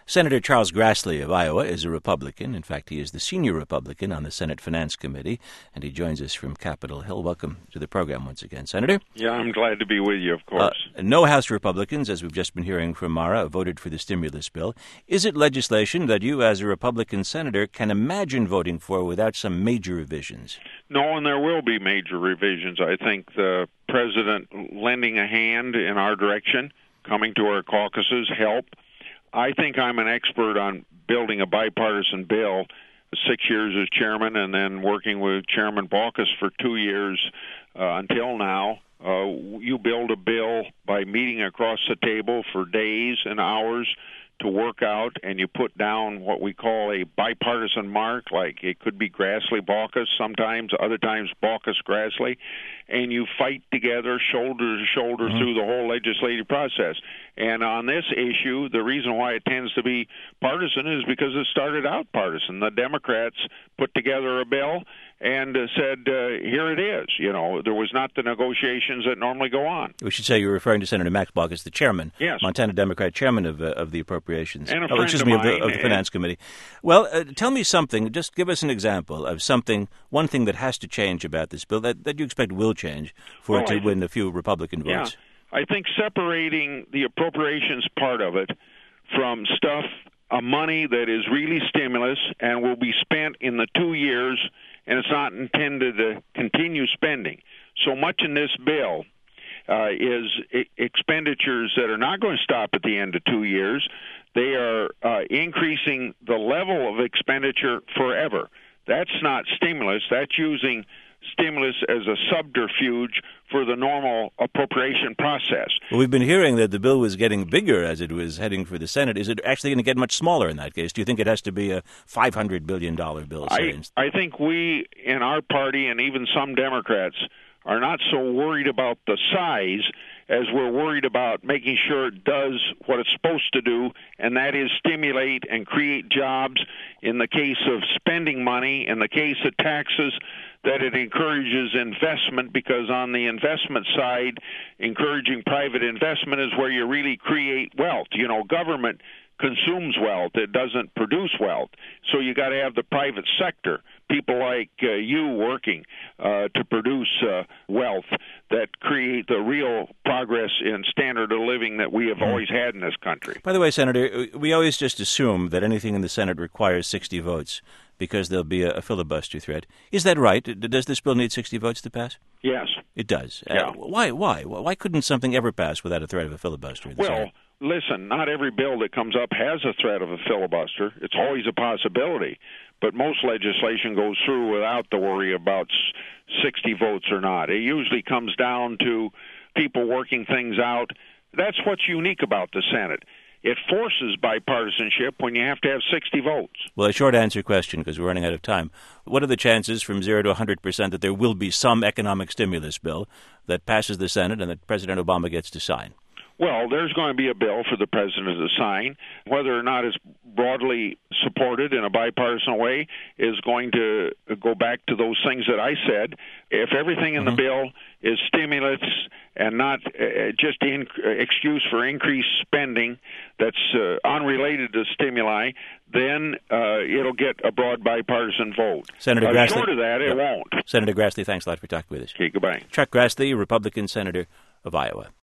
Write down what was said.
Senator Charles Grassley of Iowa is a Republican. In fact, he is the senior Republican on the Senate Finance Committee, and he joins us from Capitol Hill. Welcome to the program once again, Senator. Yeah, I'm glad to be with you, of course. No House Republicans, as we've just been hearing from Mara, voted for the stimulus bill. Is it legislation that you, as a Republican senator, can imagine voting for without some major revisions? No, and there will be major revisions. I think the president lending a hand in our direction, coming to our caucuses, help. I think I'm an expert on building a bipartisan bill. 6 years as chairman and then working with Chairman Baucus for 2 years until now. You build a bill by meeting across the table for days and hours to work out, and you put down what we call a bipartisan mark, like it could be Grassley-Baucus sometimes, other times Baucus-Grassley, and you fight together shoulder to shoulder through the whole legislative process. And on this issue, the reason why it tends to be partisan is because it started out partisan. The Democrats put together a bill and said, here it is. You know, there was not the negotiations that normally go on. We should say you're referring to Senator Max Baucus, the chairman, yes, Montana Democrat chairman of the Appropriations, and a friend of mine, of the Finance Committee. Well, tell me something, just give us an example of something, one thing that has to change about this bill that you expect will change for it to win a few Republican votes. Yeah, I think separating the appropriations part of it from stuff, money that is really stimulus and will be spent in the 2 years, and it's not intended to continue spending. So much in this bill is expenditures that are not going to stop at the end of 2 years. They are increasing the level of expenditure forever. That's not stimulus. That's using stimulus as a subterfuge for the normal appropriation process. Well, we've been hearing that the bill was getting bigger as it was heading for the Senate. Is it actually going to get much smaller in that case? Do you think it has to be a $500 billion bill? I think we in our party and even some Democrats are not so worried about the size as we're worried about making sure it does what it's supposed to do, and that is stimulate and create jobs. In the case of spending money, in the case of taxes, that it encourages investment, because on the investment side, encouraging private investment is where you really create wealth. You know, government consumes wealth. It doesn't produce wealth. So you got to have the private sector, people like you working to produce wealth that create the real progress in standard of living that we have always had in this country. By the way, Senator, we always just assume that anything in the Senate requires 60 votes because there'll be a filibuster threat. Is that right? Does this bill need 60 votes to pass? Yes. It does? Yeah. Why? Why couldn't something ever pass without a threat of a filibuster? Well, listen, not every bill that comes up has a threat of a filibuster. It's always a possibility. But most legislation goes through without the worry about 60 votes or not. It usually comes down to people working things out. That's what's unique about the Senate. It forces bipartisanship when you have to have 60 votes. Well, a short answer question, because we're running out of time. What are the chances from 0 to 100% that there will be some economic stimulus bill that passes the Senate and that President Obama gets to sign? Well, there's going to be a bill for the president to sign. Whether or not it's broadly supported in a bipartisan way is going to go back to those things that I said. If everything in the bill is stimulus and not just excuse for increased spending that's unrelated to stimuli, then it'll get a broad bipartisan vote. Senator Grassley, short of that, it won't. Senator Grassley, thanks a lot for talking with us. Okay, goodbye. Chuck Grassley, Republican Senator of Iowa.